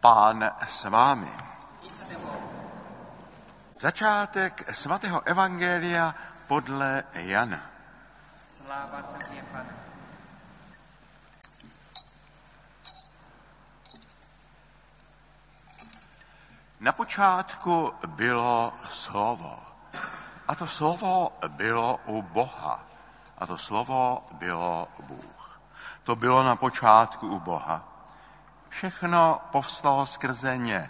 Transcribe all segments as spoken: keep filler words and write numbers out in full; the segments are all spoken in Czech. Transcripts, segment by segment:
Pán s vámi. Začátek svatého evangelia podle Jana. Sláva tobě, Pane. Na počátku bylo slovo. A to slovo bylo u Boha. A to slovo bylo Bůh. To bylo na počátku u Boha. Všechno povstalo skrze ně.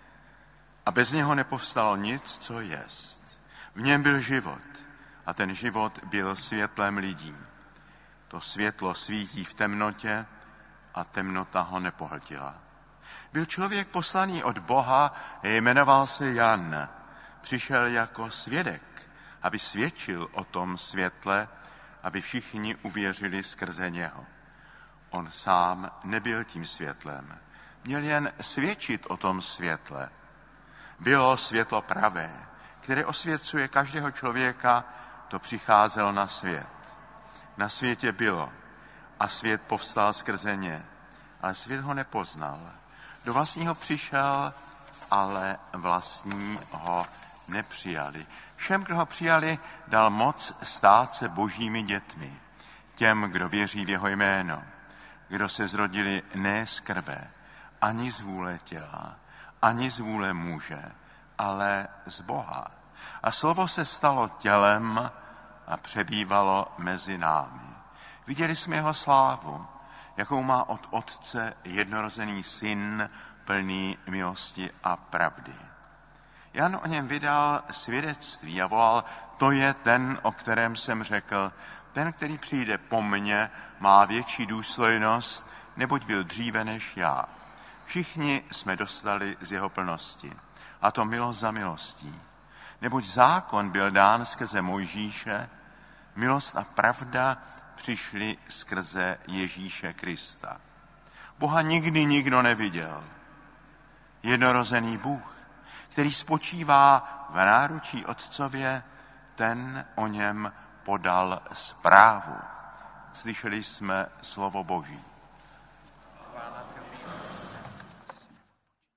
A bez něho nepovstalo nic, co jest. V něm byl život. A ten život byl světlem lidí. To světlo svítí v temnotě a temnota ho nepohltila. Byl člověk poslaný od Boha, jmenoval se Jan. Přišel jako svědek, aby svědčil o tom světle, aby všichni uvěřili skrze něho. On sám nebyl tím světlem, měl jen svědčit o tom světle. Bylo světlo pravé, které osvěcuje každého člověka, to přicházelo na svět. Na světě bylo a svět povstal skrze ně, ale svět ho nepoznal. Do vlastního přišel, ale vlastní ho nepřijali. Všem, kdo ho přijali, dal moc stát se božími dětmi. Těm, kdo věří v jeho jméno, kdo se zrodili ne z krve, ani z vůle těla, ani z vůle muže, ale z Boha. A slovo se stalo tělem a přebývalo mezi námi. Viděli jsme jeho slávu, jakou má od Otce jednorozený syn, plný milosti a pravdy. Jan o něm vydal svědectví a volal, to je ten, o kterém jsem řekl, ten, který přijde po mně, má větší důstojnost, neboť byl dříve než já. Všichni jsme dostali z jeho plnosti, a to milost za milostí. Neboť zákon byl dán skrze Mojžíše, milost a pravda přišli skrze Ježíše Krista. Boha nikdy nikdo neviděl. Jednorozený Bůh, který spočívá v náručí Otcově, ten o něm podal zprávu. Slyšeli jsme slovo Boží. Chvála tobě,